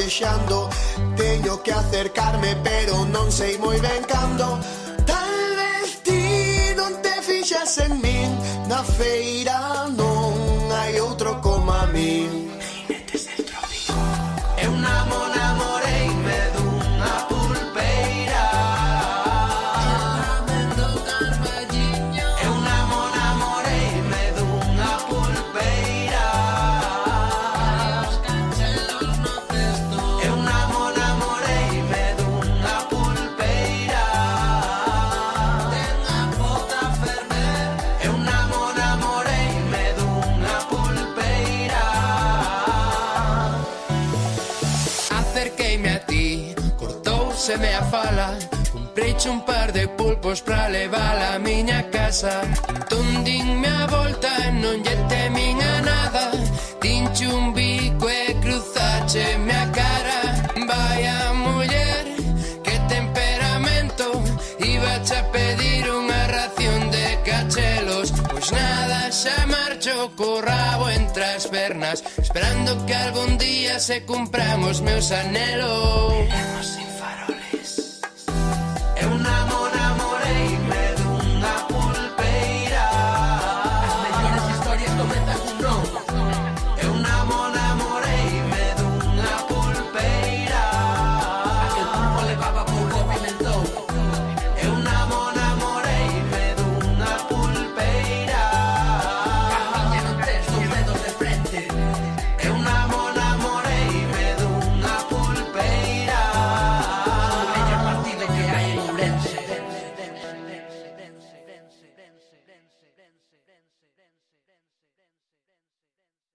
desexando. Teño que acercarme pero non sei moi ben cando. Tal vez ti non te fixas en min, na feira non hai outro como a min. Jinetes del trópico. Eu namoreime dunha pulpeira. Lamento Carballiño. Eu namoreime dunha pulpeira. Os canchelos no cesto. Eu namoreime dunha pulpeira. Ten a bota ferver. Eu namoreime dunha pulpeira. Acerqueime a ti, cortouseme a fala. Compreiche un par de pulpos pra levar a miña casa. Entón dinme a volta e non lle temín a nada. Dinche un bico e cruzácheme a cara. Vaya muller, que temperamento. Ibache a pedir unha ración de cachelos. Pois nada, xa marcho co rabo entre as pernas, esperando que algún día se cumpran os meus anhelos.